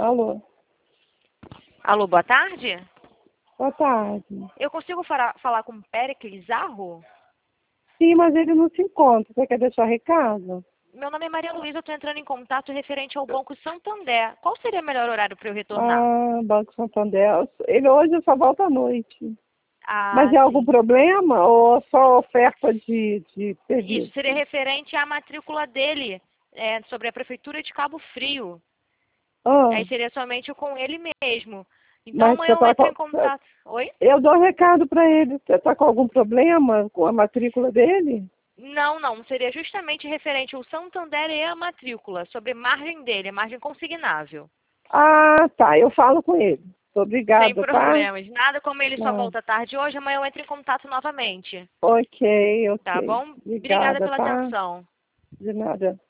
Alô, Alô, boa tarde. boa tarde. Eu consigo falar com o Péricles Zarro? Sim, mas ele não se encontra. Você quer deixar recado? Meu nome é Maria Luísa, eu estou entrando em contato referente ao Banco Santander. Qual seria o melhor horário para eu retornar? Ah, Banco Santander. Ele hoje só volta à noite. Mas Ah, é algum sim. problema ou só oferta de Isso serviço? seria referente à matrícula dele, sobre a Prefeitura de Cabo Frio. Ah, Aí seria somente com ele mesmo. Então mas amanhã você eu tá entro em com... contato. Oi? Eu dou recado para ele. Você está com algum problema com a matrícula dele? Não, não. Seria justamente referente ao Santander e a matrícula, sobre a margem dele, a margem consignável. Ah, tá. Eu falo com ele. Sem Obrigada, tá? problemas. Nada como ele só Ah, volta tarde hoje, amanhã eu entro em contato novamente. ok, Tá ok. bom? Obrigada Obrigada, pela tá? atenção. De nada.